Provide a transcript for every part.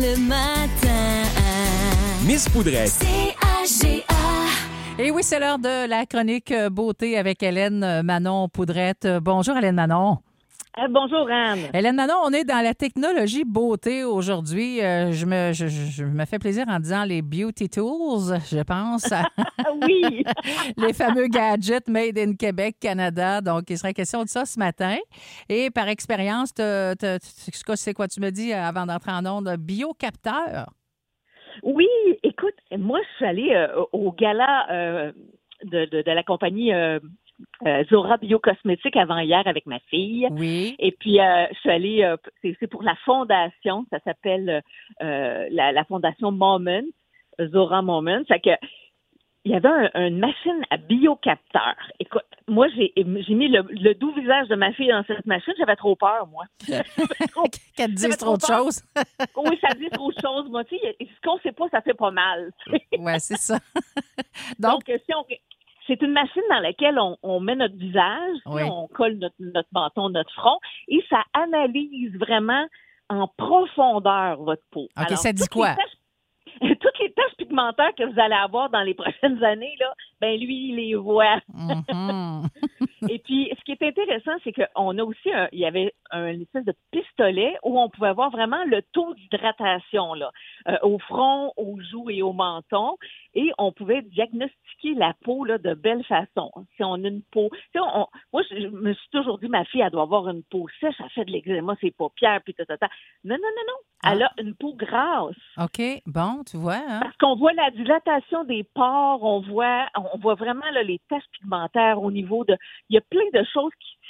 le matin. Miss Poudrette. C-A-G-A. Et oui, c'est l'heure de la chronique beauté avec Hélène Manon Poudrette. Bonjour Hélène Manon. Bonjour, Anne. Hélène Manon, on est dans la technologie beauté aujourd'hui. Je me fais plaisir en disant les beauty tools, je pense. Oui. Les fameux gadgets made in Québec, Canada. Donc, il serait question de ça ce matin. Et par expérience, c'est quoi tu me dis avant d'entrer en onde? Biocapteur. Oui, écoute, moi, je suis allée au gala de la compagnie Zora Biocosmétique avant hier avec ma fille. Oui. Et puis, je suis allée, c'est pour la fondation, ça s'appelle la fondation Moment, Zora Moment. Ça que, il y avait une machine à biocapteur. Écoute, moi, j'ai mis le doux visage de ma fille dans cette machine. J'avais trop peur, moi. Qu'elle te dise trop de choses. Oui, ça dit trop de choses. Moi, tu sais, ce qu'on sait pas, ça fait pas mal. Oui, c'est ça. Donc c'est une machine dans laquelle on met notre visage, oui. On colle notre menton, notre front, et ça analyse vraiment en profondeur votre peau. OK, Alors, ça dit quoi? Toutes les taches pigmentaires que vous allez avoir dans les prochaines années, là, ben lui, il les voit. Mm-hmm. Et puis, ce qui est intéressant, c'est qu'on a aussi, il y avait un espèce de pistolet où on pouvait voir vraiment le taux d'hydratation là, au front, aux joues et au menton. Et on pouvait diagnostiquer la peau là, de belle façon. Si on a une peau... moi, je me suis toujours dit, ma fille, elle doit avoir une peau sèche, elle fait de l'eczéma, ses paupières, puis tout. Non. Elle a une peau grasse. OK, bon, tu vois. Hein? Parce qu'on voit la dilatation des pores, on voit vraiment là, les taches pigmentaires au niveau de... Il y a plein de choses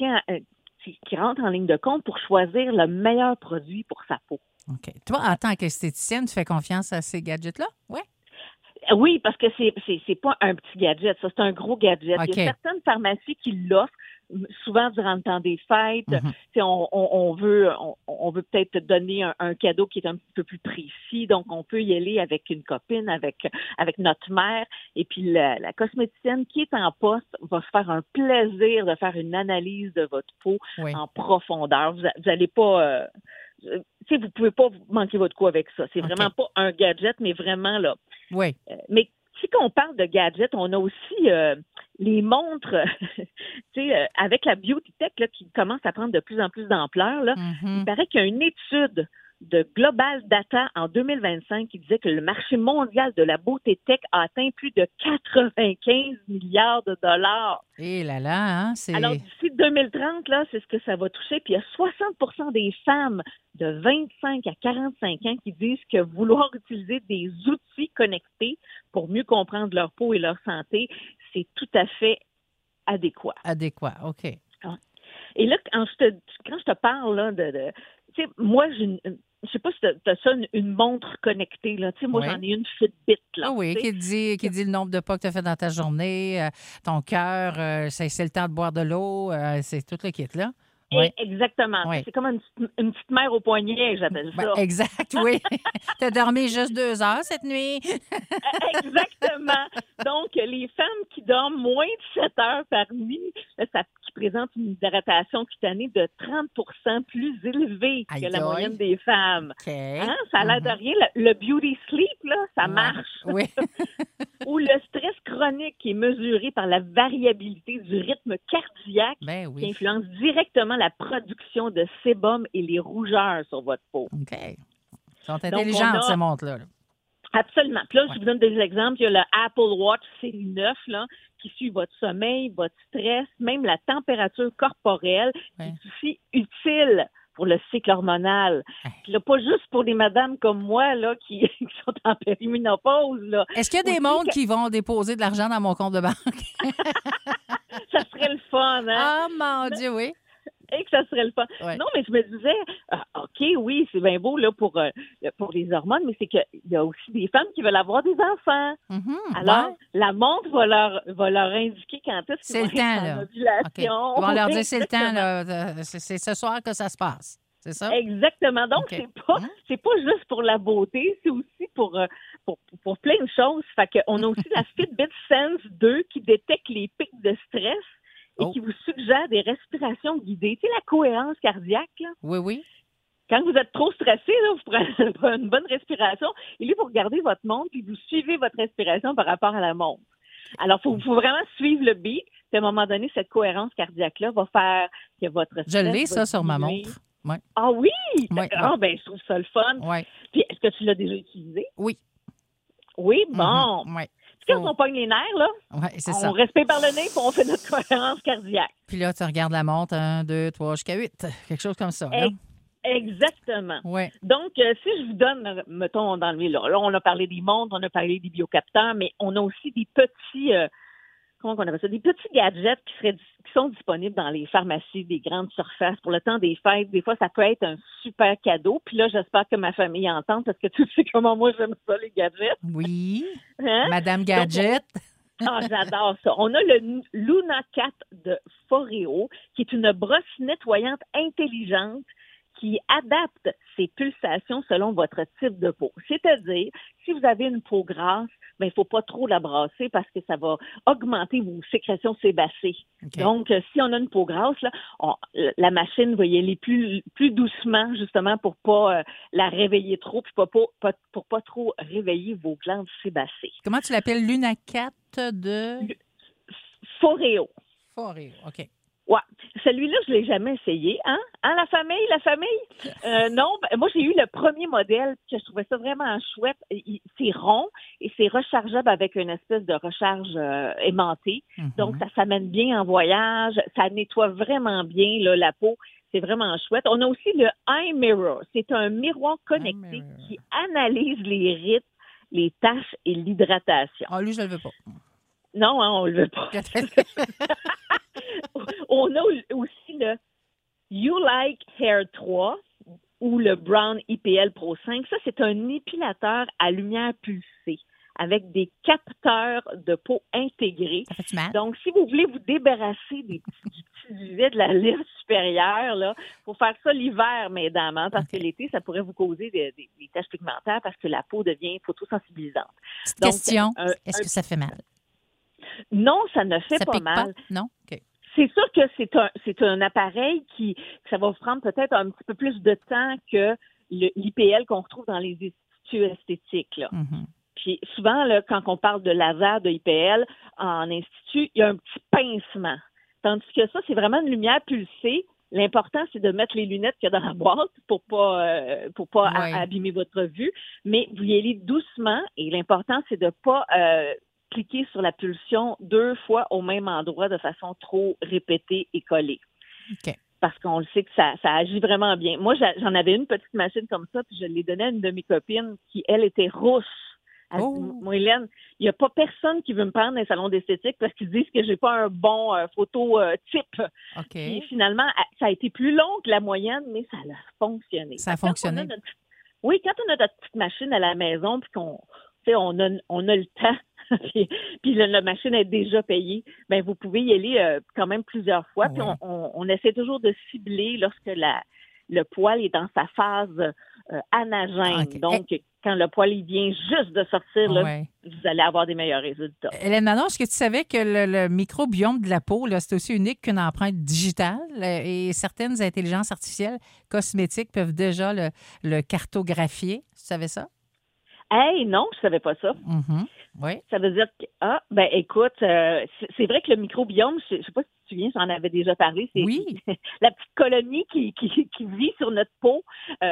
qui rentrent en ligne de compte pour choisir le meilleur produit pour sa peau. OK. Toi, en tant qu'esthéticienne, tu fais confiance à ces gadgets-là? Oui. Oui, parce que c'est pas un petit gadget, ça, c'est un gros gadget. Okay. Il y a certaines pharmacies qui l'offrent, souvent durant le temps des fêtes. Mm-hmm. On veut peut-être te donner un cadeau qui est un petit peu plus précis, donc on peut y aller avec une copine, avec notre mère, et puis la cosméticienne qui est en poste va se faire un plaisir de faire une analyse de votre peau en profondeur. Vous n'allez pas... vous pouvez pas manquer votre coup avec ça. C'est vraiment pas un gadget, mais vraiment là. Oui. Mais si on parle de gadgets, on a aussi les montres, avec la beauty tech là, qui commence à prendre de plus en plus d'ampleur. Là, il paraît qu'il y a une étude de Global Data en 2025 qui disait que le marché mondial de la beauté tech a atteint plus de 95 milliards de dollars. Et là, hein, c'est... Alors, d'ici 2030, là, c'est ce que ça va toucher. Puis il y a 60% des femmes de 25 à 45 ans qui disent que vouloir utiliser des outils connectés pour mieux comprendre leur peau et leur santé, c'est tout à fait adéquat. Adéquat, OK. Et là, quand je te parle là, tu sais, moi, je sais pas si tu as ça, une montre connectée. Là. Tu sais, moi, j'en ai une Fitbit. Là, oui, qui dit le nombre de pas que tu as fait dans ta journée, ton cœur, c'est le temps de boire de l'eau, c'est tout le kit, là. Oui. Exactement. Oui. C'est comme une petite mère au poignet, j'appelle ça. Exact, oui. Tu as dormi juste 2 heures cette nuit. Exactement. Donc, les femmes qui dorment moins de 7 heures par nuit, qui présentent une hydratation cutanée de 30% plus élevée que la moyenne des femmes. Okay. Hein? Ça a l'air de rien. Le beauty sleep, là, ça marche. Oui. Ou le stress chronique qui est mesuré par la variabilité du rythme cardiaque qui influence directement la production de sébum et les rougeurs sur votre peau. OK. Elles sont intelligentes, ces montres-là. Absolument. Puis là, je vous donne des exemples. Il y a le Apple Watch série 9 là, qui suit votre sommeil, votre stress, même la température corporelle. C'est aussi utile pour le cycle hormonal. Là, pas juste pour les madames comme moi là, qui sont en périménopause. Là. Est-ce qu'il y a des mondes qui vont déposer de l'argent dans mon compte de banque? Ça serait le fun, hein? Ah, mon Dieu, oui. Et que ça serait le fun. Ouais. Non, mais je me disais, OK, oui, c'est bien beau là, pour les hormones, mais c'est qu'il y a aussi des femmes qui veulent avoir des enfants. Mm-hmm, alors, la montre va leur indiquer quand est-ce qu'ils vont être en ovulation. Okay. Ils vont leur dire c'est le temps, là, c'est ce soir que ça se passe. C'est ça? Exactement. Donc, c'est pas juste pour la beauté, c'est aussi pour plein de choses. Fait qu'on a aussi la Fitbit Sense 2 qui détecte les pics de stress et qui vous suggère des respirations guidées. Tu sais, la cohérence cardiaque, là? Oui. quand vous êtes trop stressé, là, vous prenez une bonne respiration. Et là, vous regardez votre montre puis vous suivez votre respiration par rapport à la montre. Alors, faut vraiment suivre le beat. Puis à un moment donné, cette cohérence cardiaque-là va faire que votre Je l'ai, ça, sur ma montre. Ouais. Ah oui? Ouais, Ben, je trouve ça le fun. Ouais. Puis, est-ce que tu l'as déjà utilisé? Oui. Oui, bon. Ouais. Puis quand on pogne les nerfs, là, Ouais, c'est on ça. respire par le nez puis on fait notre cohérence cardiaque. Puis là, tu regardes la montre, 1, 2, 3, jusqu'à 8. Quelque chose comme ça. Là. Exactement. Ouais. Donc, si je vous donne, mettons, dans le là, on a parlé des montres, on a parlé des biocapteurs, mais on a aussi des petits, comment on appelle ça, des petits gadgets qui sont disponibles dans les pharmacies, des grandes surfaces pour le temps des fêtes. Des fois, ça peut être un super cadeau. Puis là, j'espère que ma famille entend parce que tu sais comment moi j'aime ça, les gadgets. Oui. Hein? Madame Gadget. J'adore ça. On a le Luna 4 de Foreo, qui est une brosse nettoyante intelligente qui adapte ses pulsations selon votre type de peau. C'est-à-dire, si vous avez une peau grasse, il ne faut pas trop la brasser parce que ça va augmenter vos sécrétions sébacées. Okay. Donc, si on a une peau grasse, là, la machine va y aller plus doucement, justement, pour pas la réveiller trop, puis pour pas trop réveiller vos glandes sébacées. Comment tu l'appelles? Luna 4 de... Foreo. Foreo, OK. Ouais. Celui-là, je ne l'ai jamais essayé. Hein? La famille? Non, moi, j'ai eu le premier modèle, que je trouvais ça vraiment chouette. C'est rond et c'est rechargeable avec une espèce de recharge aimantée. Mm-hmm. Donc, ça s'amène bien en voyage. Ça nettoie vraiment bien là, la peau. C'est vraiment chouette. On a aussi le Eye Mirror. C'est un miroir connecté qui analyse les rythmes, les taches et l'hydratation. Ah, lui, je ne le veux pas. Non, hein, on ne le veut pas. On a aussi le You Like Hair 3 ou le Brown IPL Pro 5. Ça, c'est un épilateur à lumière pulsée avec des capteurs de peau intégrés. Ça fait-tu mal? Donc, si vous voulez vous débarrasser du petit duvet de la lèvre supérieure, il faut faire ça l'hiver, mesdames, hein, parce que l'été, ça pourrait vous causer des taches pigmentaires parce que la peau devient photosensibilisante. Petite question, est-ce que ça fait mal? Non, ça ne fait ça pas pique mal. Pas? Non? OK. C'est sûr que c'est un appareil que ça va vous prendre peut-être un petit peu plus de temps que l'IPL qu'on retrouve dans les instituts esthétiques. Là. Mm-hmm. Puis souvent, là, quand on parle de laser, de IPL, en institut, il y a un petit pincement. Tandis que ça, c'est vraiment une lumière pulsée. L'important, c'est de mettre les lunettes qu'il y a dans la boîte pour pas abîmer votre vue. Mais vous y allez doucement et l'important, c'est de pas cliquer sur la pulsion 2 fois au même endroit de façon trop répétée et collée. OK. Parce qu'on le sait que ça agit vraiment bien. Moi, j'en avais une petite machine comme ça, puis je l'ai donnée à une de mes copines qui, elle, était rousse. Elle dit, moi, Hélène, il n'y a pas personne qui veut me prendre dans les salons d'esthétique parce qu'ils disent que j'ai pas un bon photo-type. OK. Et finalement, ça a été plus long que la moyenne, mais ça a fonctionné. Ça a fonctionné? Oui, quand on a notre petite machine à la maison, puis qu'on on a le temps, puis la machine est déjà payée, bien, vous pouvez y aller quand même plusieurs fois. Puis on essaie toujours de cibler lorsque le poil est dans sa phase anagène. Okay. Donc, quand le poil il vient juste de sortir, là, vous allez avoir des meilleurs résultats. Hélène Manon, est-ce que tu savais que le microbiome de la peau, là, c'est aussi unique qu'une empreinte digitale et certaines intelligences artificielles cosmétiques peuvent déjà le cartographier? Tu savais ça? Hey, non, je savais pas ça. Mm-hmm. Oui. Ça veut dire que, écoute, c'est vrai que le microbiome, je sais pas si tu te souviens, j'en avais déjà parlé, c'est la petite colonie qui vit sur notre peau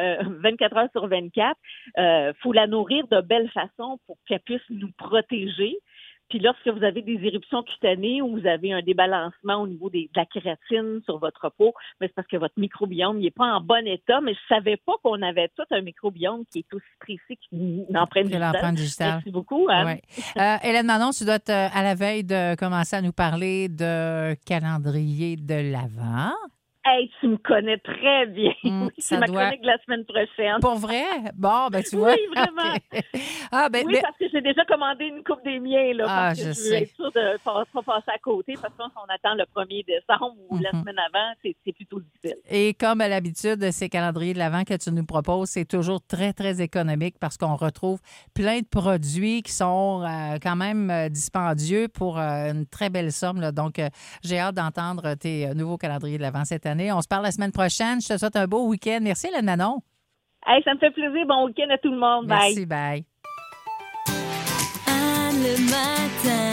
24 heures sur 24. Faut la nourrir de belle façon pour qu'elle puisse nous protéger. Puis lorsque vous avez des éruptions cutanées ou vous avez un débalancement au niveau de la kératine sur votre peau, c'est parce que votre microbiome n'est pas en bon état. Mais je ne savais pas qu'on avait tout un microbiome qui est aussi précis qu'une empreinte digitale. Merci beaucoup. Hein? Ouais. Hélène Manon, tu dois être à la veille de commencer à nous parler de calendrier de l'Avent. Hey, tu me connais très bien. C'est ma chronique de la semaine prochaine. Pour vrai? Bon, ben tu vois. Oui, vraiment. Parce que j'ai déjà commandé une coupe des miens. Là, parce que je veux être sûre de ne pas passer à côté. Parce que on attend le 1er décembre ou la semaine avant, c'est plutôt difficile. Et comme à l'habitude, ces calendriers de l'Avent que tu nous proposes, c'est toujours très, très économique parce qu'on retrouve plein de produits qui sont quand même dispendieux pour une très belle somme. Là. Donc, j'ai hâte d'entendre tes nouveaux calendriers de l'Avent cette année. On se parle la semaine prochaine. Je te souhaite un beau week-end. Merci, Hélène Manon. Hey, ça me fait plaisir. Bon week-end à tout le monde. Merci, bye. Le matin.